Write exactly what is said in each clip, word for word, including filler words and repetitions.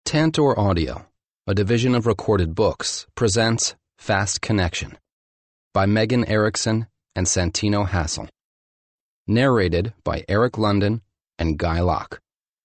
Tantor Audio, a division of Recorded Books, presents Fast Connection by Megan Erickson and Santino Hassel. Narrated by Eric London and Guy Locke.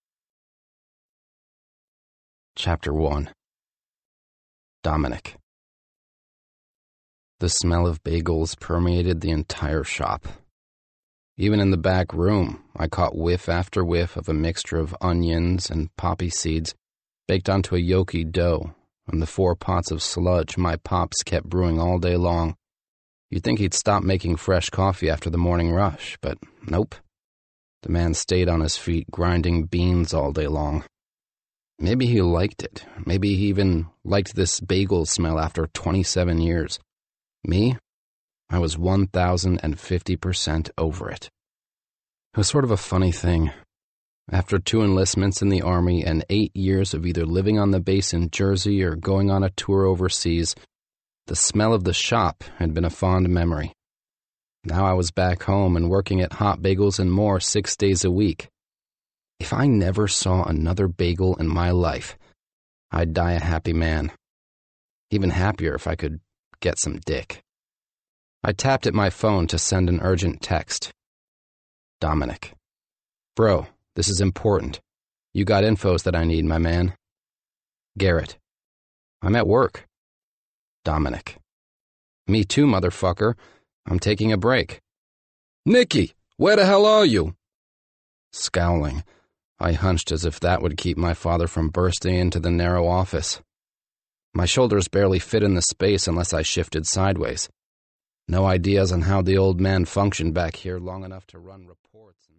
Chapter one. Dominic. The smell of bagels permeated the entire shop. Even in the back room, I caught whiff after whiff of a mixture of onions and poppy seeds baked onto a yolky dough, and the four pots of sludge my pops kept brewing all day long. You'd think he'd stop making fresh coffee after the morning rush, but nope. The man stayed on his feet grinding beans all day long. Maybe he liked it. Maybe he even liked this bagel smell after twenty-seven years. Me? I was one thousand fifty percent over it. It was sort of a funny thing. After two enlistments in the Army and eight years of either living on the base in Jersey or going on a tour overseas, the smell of the shop had been a fond memory. Now I was back home and working at Hot Bagels and More six days a week. If I never saw another bagel in my life, I'd die a happy man. Even happier if I could get some dick. I tapped at my phone to send an urgent text. Dominic. Bro, this is important. You got infos that I need, my man. Garrett. I'm at work. Dominic. Me too, motherfucker. I'm taking a break. Nikki, where the hell are you? Scowling, I hunched as if that would keep my father from bursting into the narrow office. My shoulders barely fit in the space unless I shifted sideways. No ideas on how the old man functioned back here long enough to run reports.